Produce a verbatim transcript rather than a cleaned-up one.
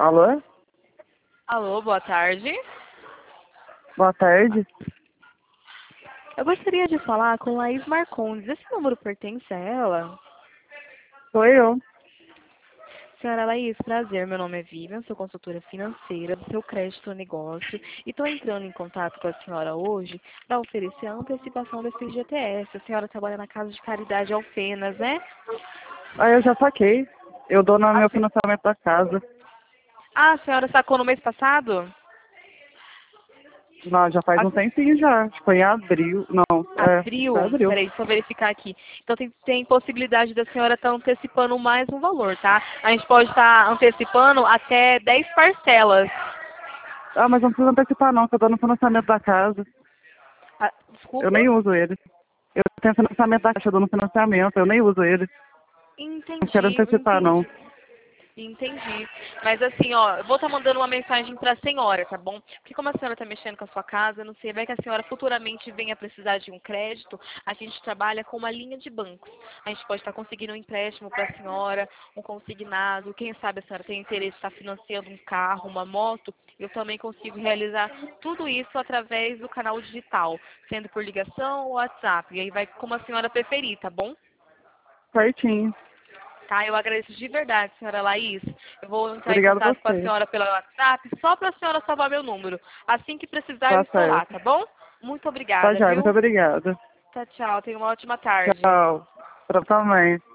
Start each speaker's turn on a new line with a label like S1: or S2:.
S1: Alô?
S2: Alô, boa tarde.
S1: Boa tarde.
S2: Eu gostaria de falar com Laís Marcondes. Esse número pertence a ela?
S1: Sou eu.
S2: Senhora Laís, prazer. Meu nome é Vivian, sou consultora financeira do seu crédito negócio e estou entrando em contato com a senhora hoje para oferecer a antecipação do F G T S. A senhora trabalha na Casa de Caridade Alfenas, né?
S1: Ah, eu já saquei. Eu dou no
S2: A
S1: meu
S2: se-
S1: financiamento da casa.
S2: Ah, a senhora sacou no mês passado?
S1: Não, já faz
S2: A
S1: um tempinho já. Acho que foi em abril. Não, é, acho que
S2: Abril?
S1: foi abril.
S2: Peraí, deixa eu verificar aqui. Então tem, tem possibilidade da senhora estar antecipando mais um valor, tá? A gente pode estar antecipando até dez parcelas.
S1: Ah, mas não precisa antecipar não, que eu dou no financiamento da casa.
S2: Ah,
S1: Eu
S2: desculpa?
S1: nem uso ele. Eu tenho financiamento da caixa, eu dou no financiamento, eu nem uso ele. Não quero
S2: Entendi,
S1: antecipar não.
S2: entendi. Entendi. Mas assim, ó, eu vou estar mandando uma mensagem para a senhora, tá bom? Porque como a senhora está mexendo com a sua casa, não sei, vai que a senhora futuramente venha precisar de um crédito, a gente trabalha com uma linha de bancos. A gente pode estar conseguindo um empréstimo para a senhora, um consignado, quem sabe a senhora tem interesse em estar financiando um carro, uma moto, eu também consigo realizar tudo isso através do canal digital, sendo por ligação ou WhatsApp. E aí vai como a senhora preferir, tá bom?
S1: Certinho.
S2: Tá, eu agradeço de verdade, senhora Laís. Eu vou entrar em
S1: Obrigado a
S2: contato com a
S1: você.
S2: senhora pelo WhatsApp, só para a senhora salvar meu número. Assim que precisar, eu
S1: Tá
S2: estou lá,
S1: certo.
S2: tá bom? Muito
S1: Tá
S2: obrigada,
S1: já, muito
S2: viu?
S1: obrigada.
S2: Tchau, tchau. Tenha uma ótima tarde.
S1: Tchau. Pra também.